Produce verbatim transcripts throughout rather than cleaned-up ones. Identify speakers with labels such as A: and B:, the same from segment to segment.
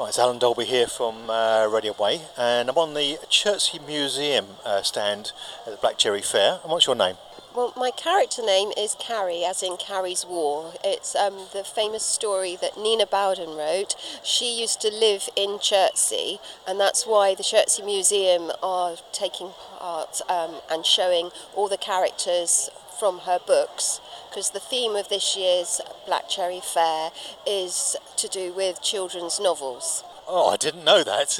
A: Hi, it's Alan Dolby here from uh, Radio Way, and I'm on the Chertsey Museum uh, stand at the Black Cherry Fair. And what's your name?
B: Well, my character name is Carrie, as in Carrie's War. It's um, the famous story that Nina Bowden wrote. She used to live in Chertsey, and that's why the Chertsey Museum are taking part um, and showing all the characters from her books, because the theme of this year's Black Cherry Fair is to do with children's novels.
A: Oh, I didn't know that.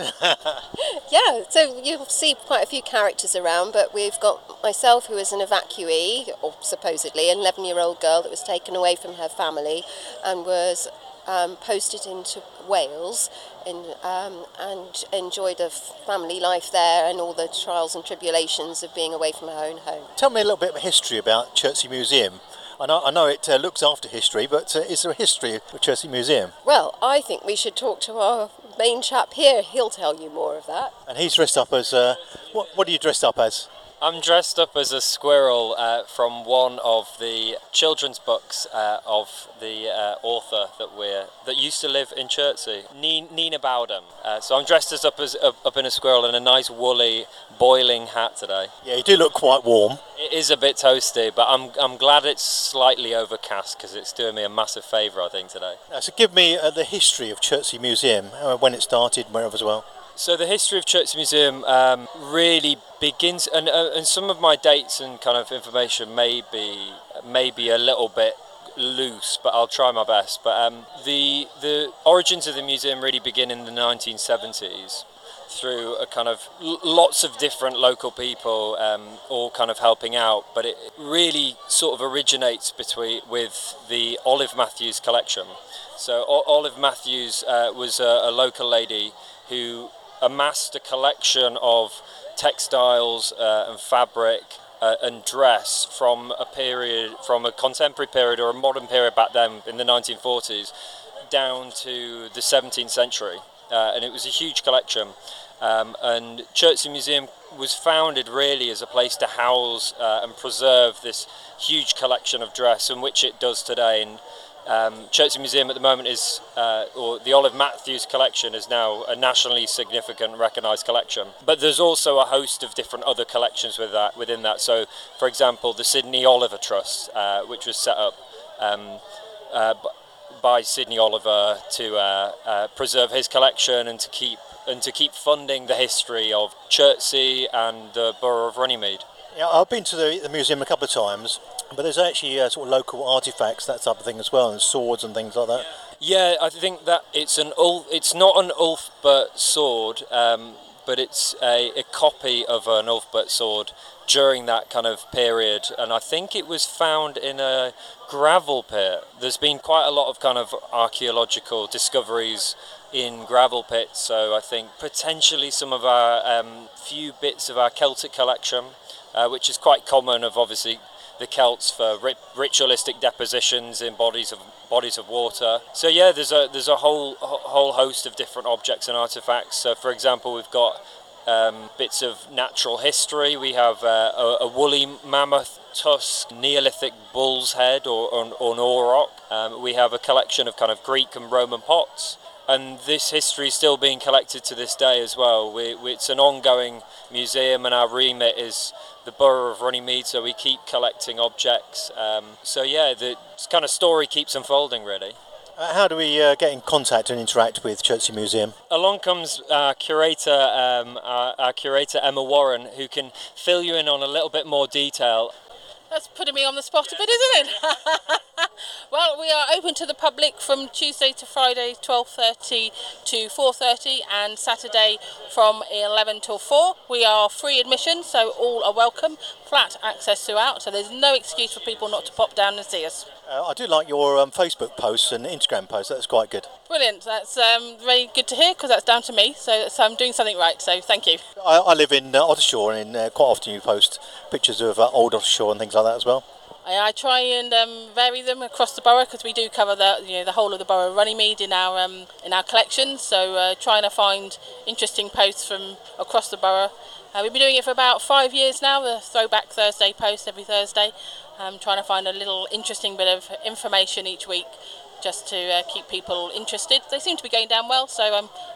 B: Yeah, so you'll see quite a few characters around, but we've got myself, who is an evacuee, or supposedly an eleven-year-old girl that was taken away from her family and was um, posted into Wales in, um, and enjoyed a family life there and all the trials and tribulations of being away from her own home.
A: Tell me a little bit of history about Chertsey Museum. I know, I know it uh, looks after history, but uh, is there a history of Chertsey Museum?
B: Well, I think we should talk to our main chap here. He'll tell you more of that.
A: And he's dressed up as, uh, what, what are you dressed up as?
C: I'm dressed up as a squirrel uh, from one of the children's books uh, of the uh, author that we're that used to live in Chertsey, Nina Bowden. Uh, so I'm dressed as up as up, up in a squirrel in a nice woolly boiling hat today.
A: Yeah, you do look quite warm.
C: It is a bit toasty, but I'm I'm glad it's slightly overcast because it's doing me a massive favour, I think, today.
A: Uh, so give me uh, the history of Chertsey Museum, uh, when it started, wherever as well.
C: So the history of Chertsey Museum um, really begins, and uh, and some of my dates and kind of information may be maybe a little bit loose, but I'll try my best. But um, the the origins of the museum really begin in the nineteen seventies through a kind of lots of different local people, um, all kind of helping out. But it really sort of originates between with the Olive Matthews collection. So o- Olive Matthews uh, was a, a local lady who amassed a collection of textiles uh, and fabric uh, and dress from a period, from a contemporary period or a modern period back then in the nineteen forties down to the seventeenth century. Uh, and it was a huge collection. Um, and Chertsey Museum was founded really as a place to house uh, and preserve this huge collection of dress, and which it does today. And Um, Chertsey Museum at the moment is, uh, or the Olive Matthews collection is now a nationally significant recognised collection. But there's also a host of different other collections with that, within that. So, for example, the Sidney Oliver Trust, uh, which was set up um, uh, by Sidney Oliver to uh, uh, preserve his collection and to keep and to keep funding the history of Chertsey and the borough of Runnymede.
A: Yeah, I've been to the, the museum a couple of times, but there's actually uh, sort of local artefacts, that type of thing as well, and swords and things like that.
C: Yeah, I think that it's an Ulf, it's not an Ulfbert sword, um, but it's a, a copy of an Ulfbert sword during that kind of period, and I think it was found in a gravel pit. There's been quite a lot of kind of archaeological discoveries in gravel pits, so I think potentially some of our um, few bits of our Celtic collection, uh, which is quite common of obviously the Celts for rit- ritualistic depositions in bodies of bodies of water. So yeah, there's a there's a whole whole host of different objects and artifacts. So for example, we've got um, bits of natural history. We have uh, a, a woolly mammoth tusk, Neolithic bull's head, or, or, or an auroch. Um, we have a collection of kind of Greek and Roman pots. And this history is still being collected to this day as well. We, we, it's an ongoing museum, and our remit is the borough of Runnymede, so we keep collecting objects. Um, so yeah, the kind of story keeps unfolding, really.
A: Uh, how do we uh, get in contact and interact with Chertsey Museum?
C: Along comes our curator, um, our, our curator Emma Warren, who can fill you in on a little bit more detail.
D: That's putting me on the spot a bit, isn't it? Well, we are open to the public from Tuesday to Friday, twelve thirty to four thirty, and Saturday from eleven till four. We are free admission, so all are welcome. Flat access throughout, so there's no excuse for people not to pop down and see us.
A: Uh, I do like your um, Facebook posts and Instagram posts. That's quite good.
D: Brilliant. That's um, very good to hear, because that's down to me. So, so I'm doing something right. So thank you.
A: I, I live in uh, Ottershaw, and uh, quite often you post pictures of uh, old Ottershaw and things like that as well.
D: I, I try and um, vary them across the borough, because we do cover the you know the whole of the borough of Runnymede in our um, in our collection. So uh, trying to find interesting posts from across the borough. Uh, we've been doing it for about five years now. The Throwback Thursday post every Thursday. Um, trying to find a little interesting bit of information each week, just to uh, keep people interested. They seem to be going down well, so I'm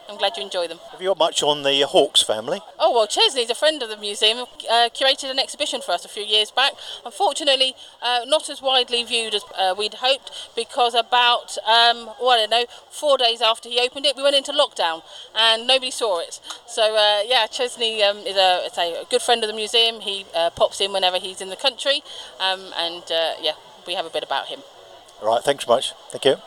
D: I'm glad you enjoy them.
A: Have you got much on the Hawks family?
D: Oh, well, Chesney's a friend of the museum, uh, curated an exhibition for us a few years back. Unfortunately, uh, not as widely viewed as uh, we'd hoped, because about, um, well, I don't know, four days after he opened it, we went into lockdown and nobody saw it. So, uh, yeah, Chesney um, is a, say, a good friend of the museum. He uh, pops in whenever he's in the country, um, and, uh, yeah, we have a bit about him.
A: All right, thanks so much. Thank you.